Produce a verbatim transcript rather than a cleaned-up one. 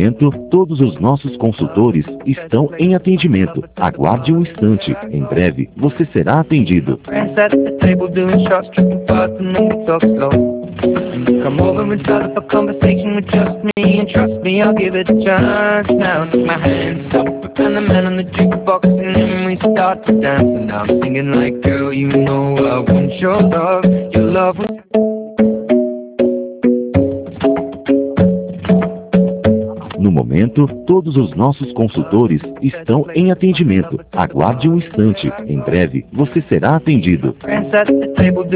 momento, todos os nossos consultores estão em atendimento. Aguarde um instante. Em breve, você será atendido. Friends at the table doing shots, tripping fast, and then we talk slow. And you come over and start up a conversation with just me, and trust me, I'll give it a chance. Now take my hands up, and the man on the jukebox, and then we start to dance. And I'm singing like, girl, you know I want your love, your love. No momento, todos os nossos consultores estão em atendimento. Aguarde um instante. Em breve, você será atendido. Friends at the table